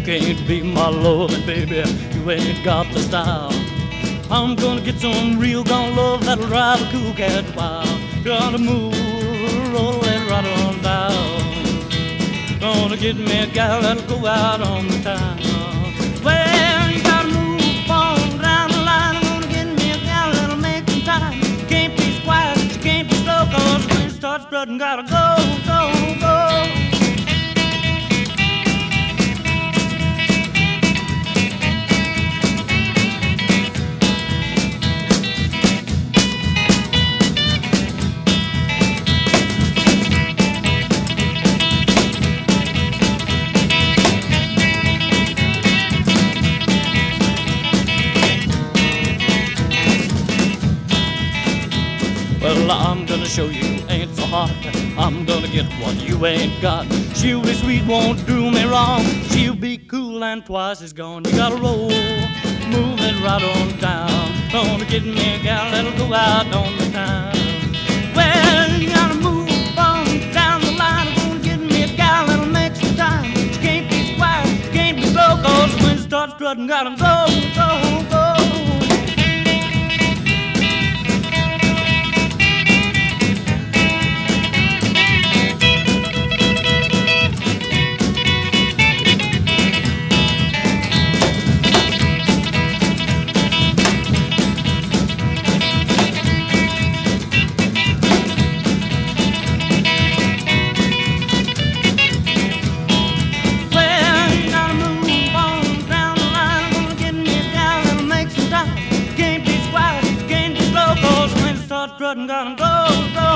can't be my loving, baby. You ain't got the style. I'm gonna get some real gone love that'll drive a cool cat wild. Gonna move, roll that right on down. Gonna get me a gal that'll go out on the town. Well, you gotta move on down the line. I'm gonna get me a gal that'll make some time. She can't be quiet, she can't be slow, cause when she starts strutting, gotta go, go, go. Well, I'm gonna show you ain't so hard. I'm gonna get what you ain't got. She'll be sweet, won't do me wrong. She'll be cool and twice as gone. You gotta roll, move it right on down. Gonna get me a gal that'll go out on the town. Well, you gotta move on down the line. Gonna get me a gal that'll make some time. She can't be quiet, she can't be slow, cause when she starts strutting, gotta go, go, go. Strutting, gotta go, go.